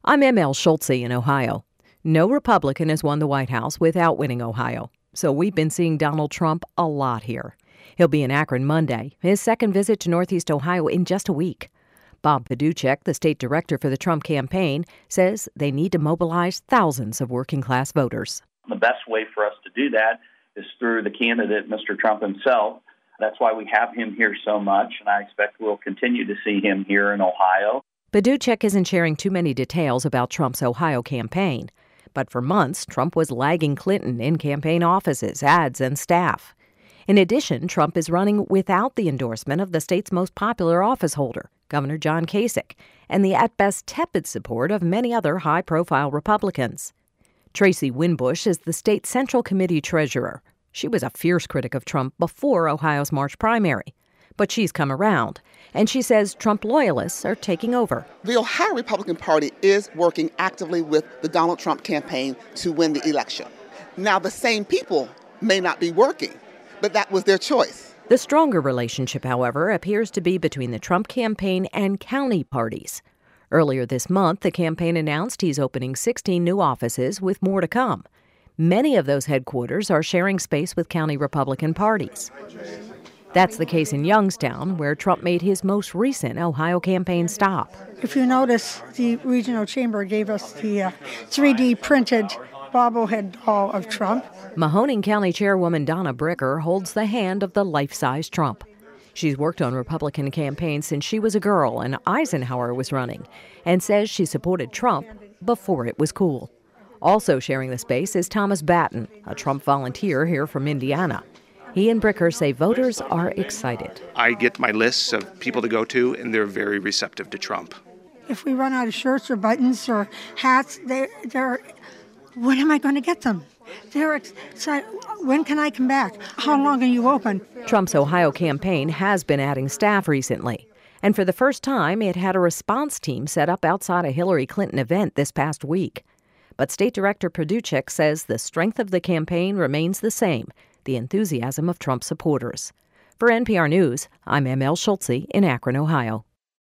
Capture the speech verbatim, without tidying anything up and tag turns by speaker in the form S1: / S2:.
S1: I'm M L Schultze in Ohio. No Republican has won the White House without winning Ohio, so we've been seeing Donald Trump a lot here. He'll be in Akron Monday, his second visit to Northeast Ohio in just a week. Bob Paduchek, the state director for the Trump campaign, says they need to mobilize thousands of working-class voters.
S2: The best way for us to do that is through the candidate, Mister Trump himself. That's why we have him here so much, and I expect we'll continue to see him here in Ohio.
S1: Paduchek isn't sharing too many details about Trump's Ohio campaign. But for months, Trump was lagging Clinton in campaign offices, ads, and staff. In addition, Trump is running without the endorsement of the state's most popular office holder, Governor John Kasich, and the at-best tepid support of many other high-profile Republicans. Tracy Winbush is the state Central Committee treasurer. She was a fierce critic of Trump before Ohio's March primary. But she's come around, and she says Trump loyalists are taking over.
S3: The Ohio Republican Party is working actively with the Donald Trump campaign to win the election. Now, the same people may not be working, but that was their choice.
S1: The stronger relationship, however, appears to be between the Trump campaign and county parties. Earlier this month, the campaign announced he's opening sixteen new offices with more to come. Many of those headquarters are sharing space with county Republican parties. That's the case in Youngstown, where Trump made his most recent Ohio campaign stop.
S4: If you notice, the regional chamber gave us the uh, three D printed bobblehead doll of Trump.
S1: Mahoning County Chairwoman Donna Bricker holds the hand of the life-size Trump. She's worked on Republican campaigns since she was a girl and Eisenhower was running, and says she supported Trump before it was cool. Also sharing the space is Thomas Batten, a Trump volunteer here from Indiana. He and Bricker say voters are excited.
S5: I get my lists of people to go to, and they're very receptive to Trump.
S4: If we run out of shirts or buttons or hats, they're, they're when am I going to get them? They're excited. When can I come back? How long are you open?
S1: Trump's Ohio campaign has been adding staff recently. And for the first time, it had a response team set up outside a Hillary Clinton event this past week. But State Director Paduchek says the strength of the campaign remains the same, the enthusiasm of Trump supporters. For N P R News, I'm M L Schultze in Akron, Ohio.